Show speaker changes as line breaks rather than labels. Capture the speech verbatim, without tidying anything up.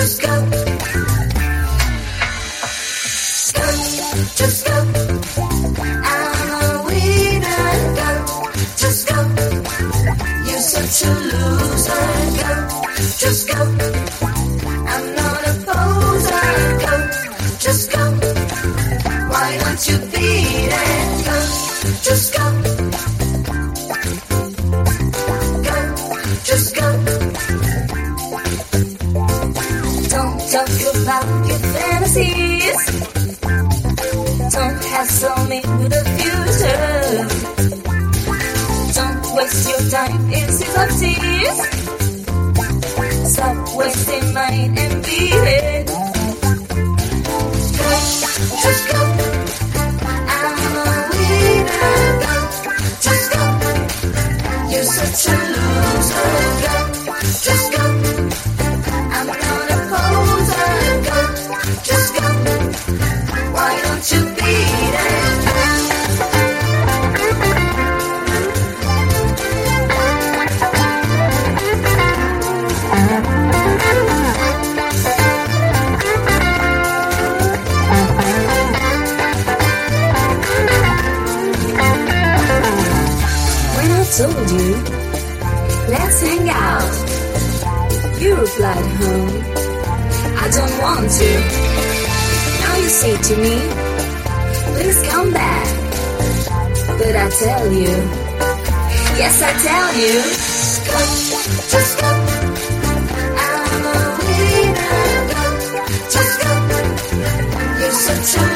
just go. Go, just go. I'm a winner. Go, just go. You're such a loser. Go, just go. I'm not a poser. Go, just go. Why don't you beat it? Go, just go. Go, just go. Don't talk about your fantasies. Don't hassle me with the future. Don't waste your time in seas of tears. Stop wasting mine and beat it. Go, just go. I'm a winner. Go, just go. You're such a loser. Go, just go. I'm not a poser. Go, just go. Why don't you beat it?
When I told you, let's hang out, you replied, home, I don't want to. Now you say to me, please come back. But I tell you, yes I tell you,
Go, just go. I'm a winner. Go, just go. You're such a